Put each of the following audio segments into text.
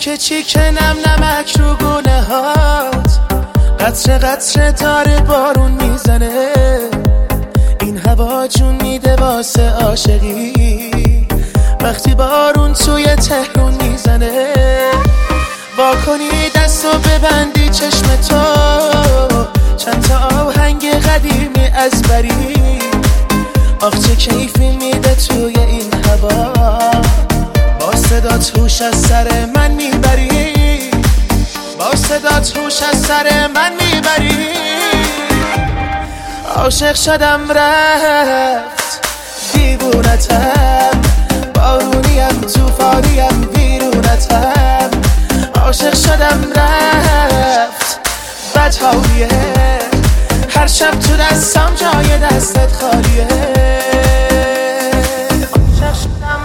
چیکه چیکه نم نمک رو گونه هات، قطره قطره داره بارون میزنه، این هوا جون میده واسه عاشقی، وقتی بارون توی تهرون میزنه. وا کنی دستو ببندی چشم تو، چند تا آهنگ قدیمی از بری، آخ چه کیفی میده توی این هوا، با صدات هوش از سر من میبری، با صدات هوش از سر من میبری. عاشق شدم رفت دیوونتم، بارونیم توفانیم ویرونتم، عاشق شدم رفت بدحالیه، هر شب تو دستم جای دستت خالیه. عاشق شدم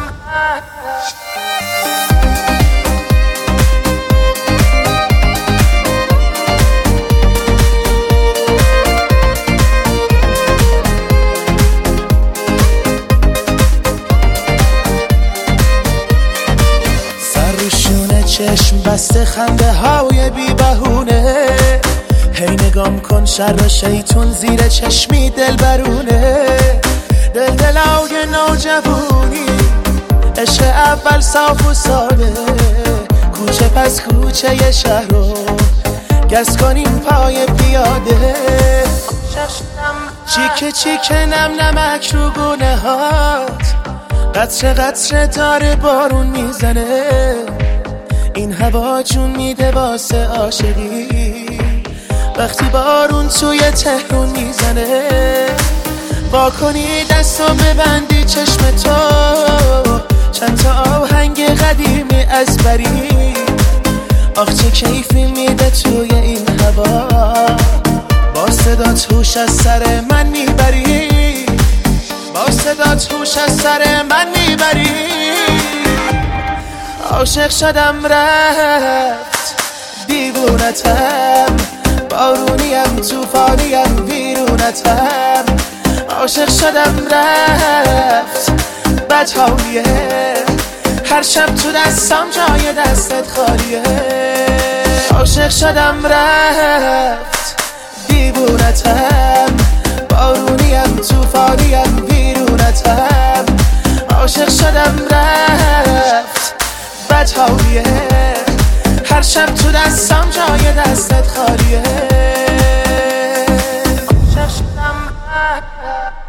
چشم بسته خنده های بی بهونه، هی نگام کن شر شیطون زیر چشمی دل برونه، دل دلای نوجوانی، عشق اول صاف و ساده، کوچه پس کوچه ی شهر رو گز کنیم پای پیاده. چیکه چیکه نم نمک رو گونه هات، قطره قطره داره بارون میزنه، این هوا جون میده واسه عاشقی، وقتی بارون توی تهرون میزنه. وا کنی دستو ببندی چشم تو، چند تا آهنگ قدیمی از بری، آخ چه کیفی میده توی این هوا، با صدات هوش از سر من میبری، با صدات هوش از سر من میبری. عاشق شدم رفت دیوونتم، بارونیم توفانیم ویرونتم، عاشق شدم رفت بدحالیه، هر شب تو دستم جای دستت خالیه. عاشق شدم رفت دیوونتم، بارونیم توفانیم ویرونتم، عاشق شدم رفت بدحالیه، هر شب تو دستم جای دستت خالیه. عاشق شدم